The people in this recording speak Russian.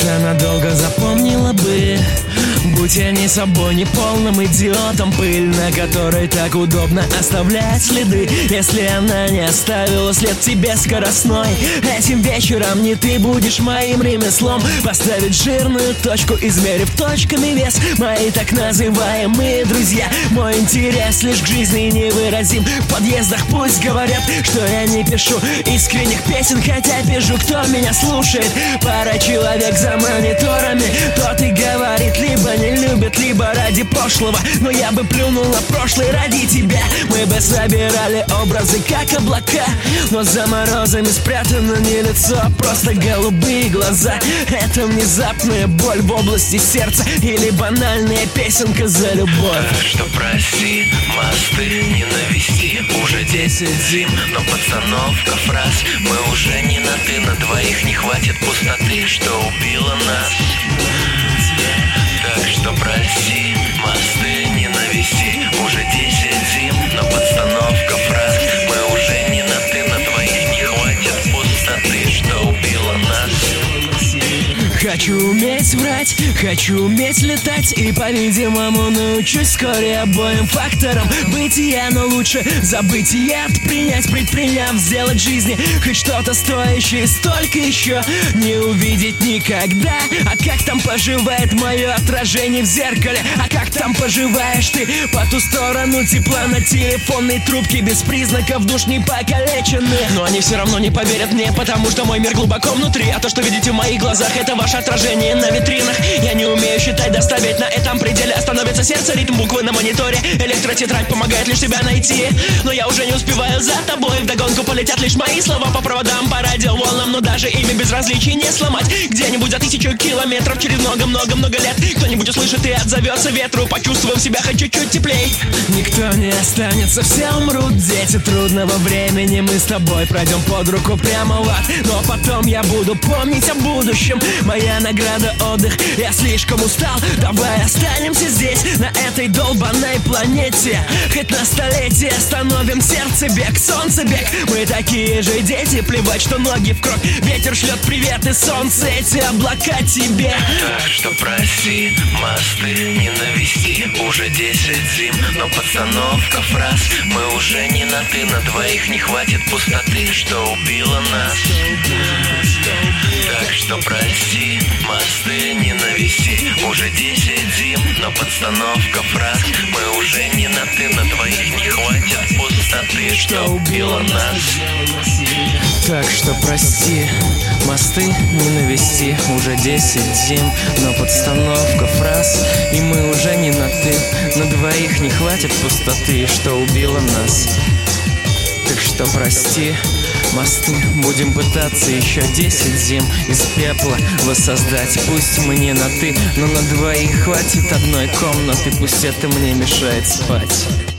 это надолго запомнила бы. Будь я не собой, не полным идиотом, пыль, на которой так удобно оставлять следы. Если она не оставила след тебе скоростной, этим вечером не ты будешь моим ремеслом. Поставить жирную точку, измерив точками вес. Мои так называемые друзья, мой интерес лишь к жизни невыразим. В подъездах пусть говорят, что я не пишу искренних песен, хотя пишу, кто меня слушает. Пара человек за мониторами, тот и говорит, либо не любит, либо ради пошлого. Но я бы плюнул на прошлое ради тебя. Мы бы собирали образы, как облака, но за морозами спрятано не лицо, а просто голубые глаза. Это внезапная боль в области сердца или банальная песенка за любовь. Так что прости, мосты не навести. Уже 10 зим, но постановка фраз. Мы уже не на ты, на двоих не хватит пустоты, что убила нас. Так что прости, мосты не навести. Уже 10 зим, но подстановка фраз. Мы уже не на ты, на двоих не хватит пустоты, что убила нас. Хочу уметь врать, хочу уметь летать, и, по-видимому, научусь вскоре обоим факторам бытия. Но лучше забытие принять, предприняв сделать в жизни хоть что-то стоящее. Столько еще не увидеть никогда. А как там поживает мое отражение в зеркале? А как там поживаешь ты по ту сторону тепла на телефонной трубке? Без признаков душ не покалечены. Но они все равно не поверят мне, потому что мой мир глубоко внутри. А то, что видите в моих глазах, это ваше отражение на витринах. Я не умею считать, доставить на этом пределе. Остановится сердце, ритм буквы на мониторе. Электротетрадь помогает лишь тебя найти. Но я уже не успеваю за тобой. Вдогонку полетят лишь мои слова по проводам, по радиоволнам. Но даже ими безразличия не сломать. Где-нибудь за 1000 километров через много-много-много лет кто-нибудь услышит и отзовется ветру, почувствовав себя хоть чуть-чуть теплей. Никто не останется, все умрут дети трудного времени. Мы с тобой пройдем под руку прямо в ад. Но потом я буду помнить о будущем. Моя награда — отдых. Я слишком устал, давай останемся здесь, на этой долбанной планете. Хоть на столетие остановим сердце бег, солнце бег. Мы такие же дети, плевать, что ноги в кровь. Ветер шлет привет и солнце, эти облака тебе. Так что прости, мосты не навести. Уже 10 зим, но подстановка фраз. Мы уже не на ты, на двоих не хватит пустоты, что убила нас. Так что прости, мосты не навести. Уже 10 зим, но подстановка фраз. Мы уже не на ты, на двоих не хватит пустоты, что убила нас. Так что прости, мосты не навести. Уже 10 зим, но подстановка фраз. И мы уже не на ты, на двоих не хватит пустоты, что убила нас. Так что прости, мосты, будем пытаться еще 10 зим из пепла воссоздать. Пусть мы не на ты, но на двоих хватит одной комнаты. Пусть это мне мешает спать.